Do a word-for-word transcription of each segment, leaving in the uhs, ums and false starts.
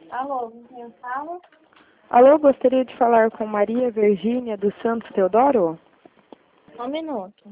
Alô, quem fala? Alô, gostaria de falar com Maria Virgínia dos Santos Teodoro? Um minuto.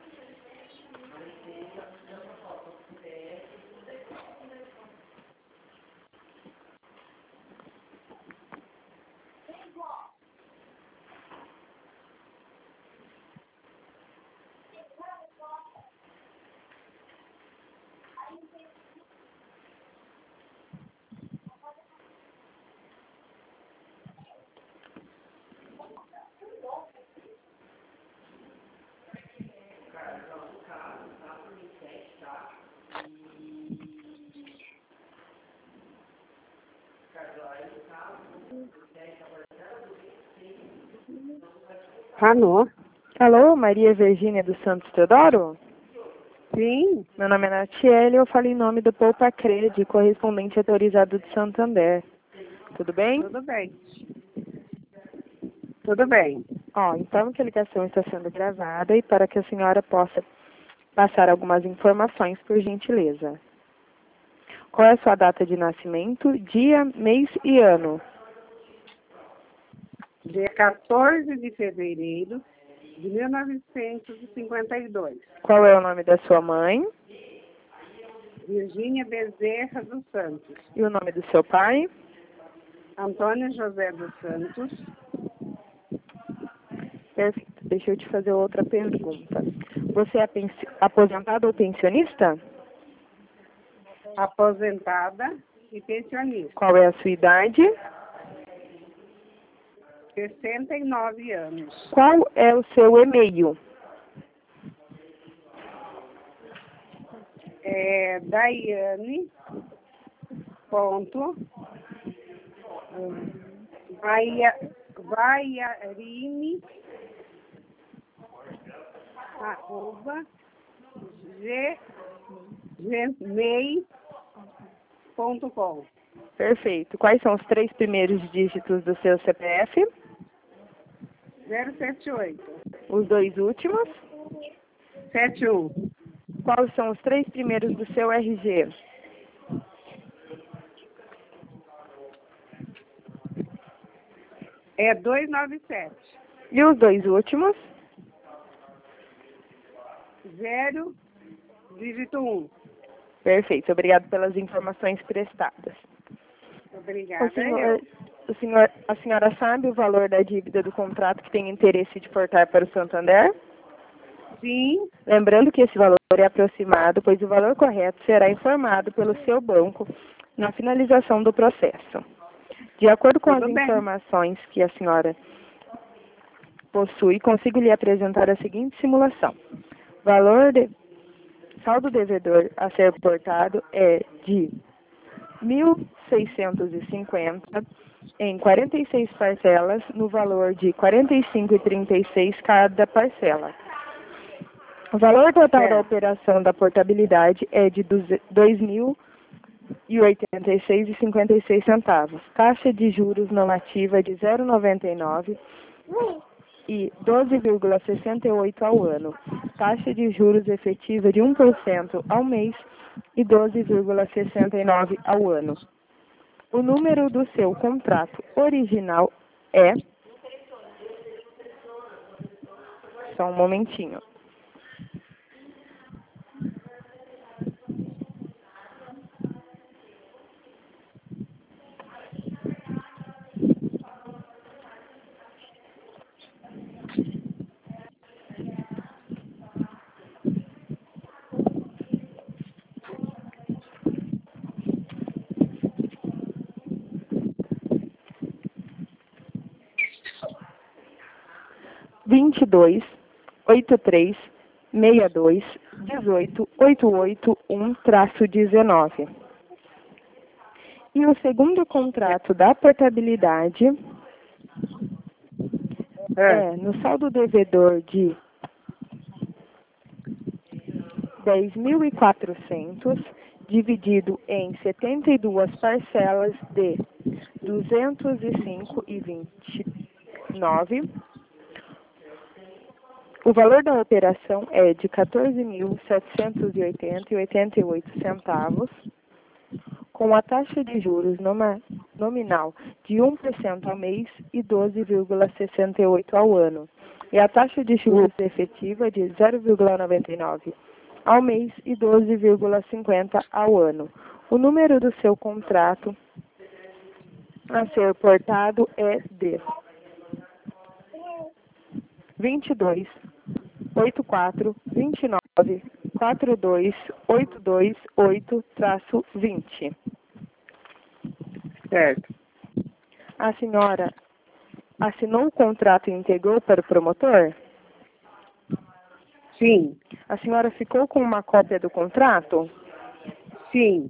Alô? Alô, Maria Virgínia dos Santos Teodoro? Sim, Meu nome é Natiele e eu falo em nome do Poupa Crede, correspondente autorizado de Santander. Tudo bem? tudo bem. Tudo bem. Ó, então que a ligação está sendo gravada e para que a senhora possa passar algumas informações, por gentileza. Qual é a sua data de nascimento, dia, mês e ano? Dia quatorze de fevereiro de mil novecentos e cinquenta e dois. Qual é o nome da sua mãe Virgínia Bezerra dos Santos. e o nome do seu pai? Antônio José dos Santos. Perfeito. Deixa eu te fazer outra pergunta. Você é pensi- aposentado ou pensionista? Aposentada e pensionista. Qual é a sua idade? sessenta e nove anos. Qual é o seu e-mail? É Daiane ponto Vaia, Vaiarine arroba g, gmail ponto com. Perfeito. Quais são os três primeiros dígitos do seu C P F? zero sete oito Os dois últimos? sete um. Quais são os três primeiros do seu R G? É duzentos e noventa e sete. E os dois últimos? zero, dígito um. Perfeito. Obrigado pelas informações prestadas. Obrigada. O senhor, Eu. o senhor, a senhora sabe o valor da dívida do contrato que tem interesse de portar para o Santander? Sim, Lembrando que esse valor é aproximado, pois o valor correto será informado pelo seu banco na finalização do processo. De acordo com Tudo as bem. informações que a senhora possui, consigo lhe apresentar a seguinte simulação. Valor de saldo devedor a ser portado é de mil seiscentos e cinquenta em quarenta e seis parcelas, no valor de quarenta e cinco reais e trinta e seis centavos cada parcela. O valor total da Certo. operação da portabilidade é de dois mil e oitenta e seis reais e cinquenta e seis centavos. Taxa de juros não ativa de zero vírgula noventa e nove e doze vírgula sessenta e oito ao ano. Taxa de juros efetiva de um por cento ao mês e doze vírgula sessenta e nove ao ano. O número do seu contrato original é... Só um momentinho. vinte e dois, oitenta e três, sessenta e dois, dezoito, oitocentos e oitenta e um traço dezenove. E o segundo contrato da portabilidade é no saldo devedor de dez mil e quatrocentos, dividido em setenta e duas parcelas de duzentos e cinco reais e vinte e nove centavos. O valor da operação é de quatorze mil setecentos e oitenta reais e oitenta e oito centavos, com a taxa de juros numa nominal de um por cento ao mês e doze vírgula sessenta e oito por cento ao ano, e a taxa de juros efetiva de zero vírgula noventa e nove ao mês e doze vírgula cinquenta por cento ao ano. O número do seu contrato a ser portado é de vinte e dois, oitenta e quatro, vinte e nove, quarenta e dois, oitocentos e vinte e oito, vinte. Certo. A senhora assinou o contrato e entregou para o promotor? Sim. A senhora ficou com uma cópia do contrato? Sim.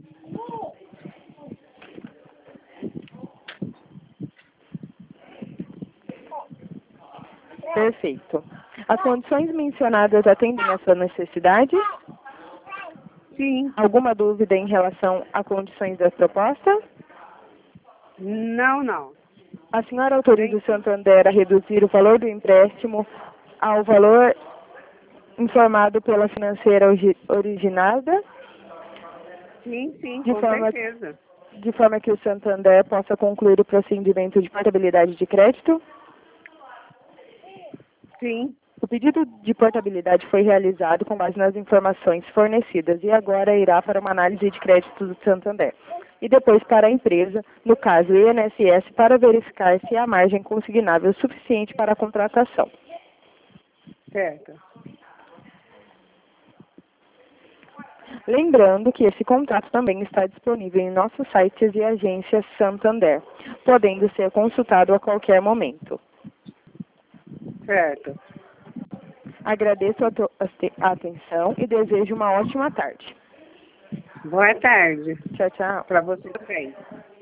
Perfeito. As condições mencionadas atendem à sua necessidade? Sim. Alguma dúvida em relação às condições da proposta? Não, não. A senhora autoriza o Santander a reduzir o valor do empréstimo ao valor informado pela financeira origi- originada, Sim, sim, de com forma, certeza. de forma que o Santander possa concluir o procedimento de portabilidade de crédito? Sim. O pedido de portabilidade foi realizado com base nas informações fornecidas e agora irá para uma análise de crédito do Santander. E depois para a empresa, no caso I N S S, para verificar se há margem consignável suficiente para a contratação. Certo. Lembrando que esse contrato também está disponível em nossos sites e agências Santander, podendo ser consultado a qualquer momento. Certo. Agradeço a, to- a te- a atenção e desejo uma ótima tarde. Boa tarde. Tchau, tchau. Para você também.